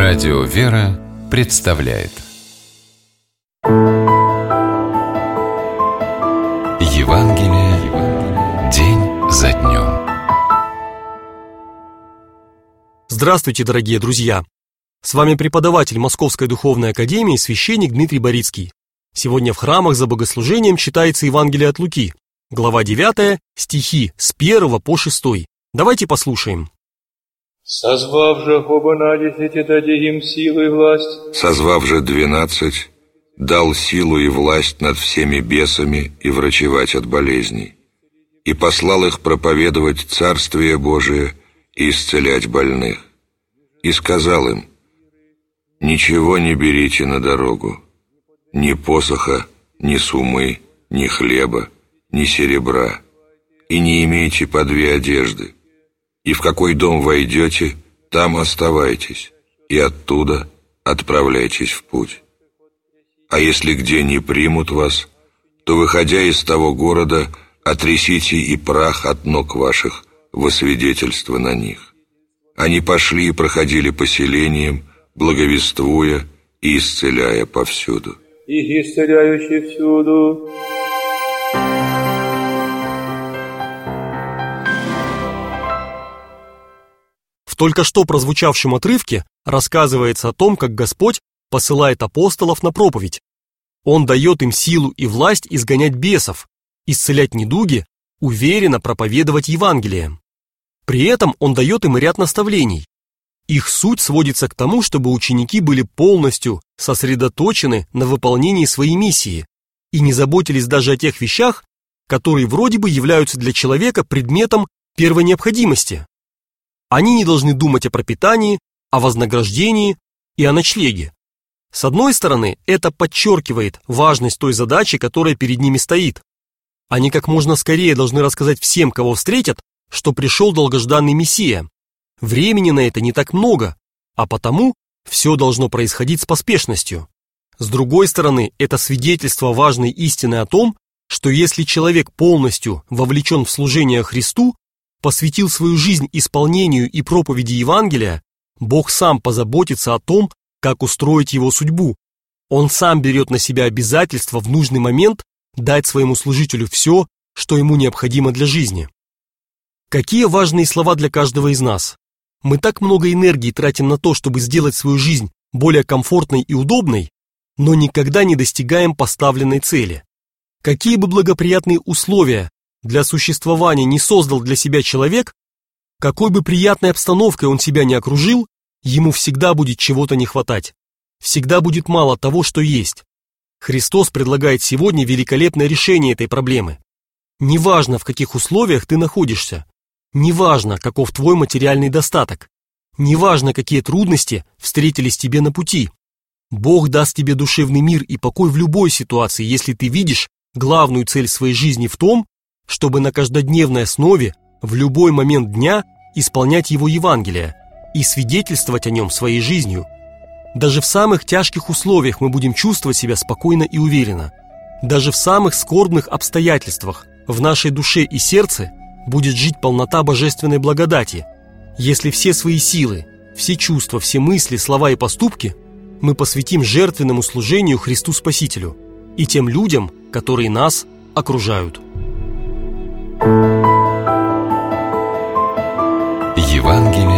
Радио «Вера» представляет Евангелие день за днем. Здравствуйте, дорогие друзья! С вами преподаватель Московской духовной академии, священник Дмитрий Борицкий. Сегодня в храмах за богослужением читается Евангелие от Луки, глава 9, стихи с 1 по 6. Давайте послушаем. Созвав же оба надесяти, даде им силу и власть. Созвав же 12, дал силу и власть над всеми бесами и врачевать от болезней. И послал их проповедовать Царствие Божие и исцелять больных. И сказал им: ничего не берите на дорогу, ни посоха, ни сумы, ни хлеба, ни серебра, и не имейте по 2 одежды. И в какой дом войдете, там оставайтесь, и оттуда отправляйтесь в путь. А если где не примут вас, то, выходя из того города, отрясите и прах от ног ваших во свидетельство на них. Они пошли и проходили поселением, благовествуя и исцеляя повсюду. Их исцеляющий всюду. В только что прозвучавшем отрывке рассказывается о том, как Господь посылает апостолов на проповедь. Он дает им силу и власть изгонять бесов, исцелять недуги, уверенно проповедовать Евангелие. При этом Он дает им и ряд наставлений. Их суть сводится к тому, чтобы ученики были полностью сосредоточены на выполнении своей миссии и не заботились даже о тех вещах, которые вроде бы являются для человека предметом первой необходимости. Они не должны думать о пропитании, о вознаграждении и о ночлеге. С одной стороны, это подчеркивает важность той задачи, которая перед ними стоит. Они как можно скорее должны рассказать всем, кого встретят, что пришел долгожданный Мессия. Времени на это не так много, а потому все должно происходить с поспешностью. С другой стороны, это свидетельство важной истины о том, что если человек полностью вовлечен в служение Христу, посвятил свою жизнь исполнению и проповеди Евангелия, Бог сам позаботится о том, как устроить его судьбу. Он сам берет на себя обязательство в нужный момент дать своему служителю все, что ему необходимо для жизни. Какие важные слова для каждого из нас. Мы так много энергии тратим на то, чтобы сделать свою жизнь более комфортной и удобной, но никогда не достигаем поставленной цели. Какие бы благоприятные условия для существования не создал для себя человек, какой бы приятной обстановкой он себя не окружил, ему всегда будет чего-то не хватать. Всегда будет мало того, что есть. Христос предлагает сегодня великолепное решение этой проблемы. Неважно, в каких условиях ты находишься, неважно, каков твой материальный достаток, неважно, какие трудности встретились тебе на пути. Бог даст тебе душевный мир и покой в любой ситуации, если ты видишь главную цель своей жизни в том, чтобы на каждодневной основе в любой момент дня исполнять Его Евангелие и свидетельствовать о нем своей жизнью. Даже в самых тяжких условиях мы будем чувствовать себя спокойно и уверенно. Даже в самых скорбных обстоятельствах в нашей душе и сердце будет жить полнота божественной благодати, если все свои силы, все чувства, все мысли, слова и поступки мы посвятим жертвенному служению Христу Спасителю и тем людям, которые нас окружают. Евангелие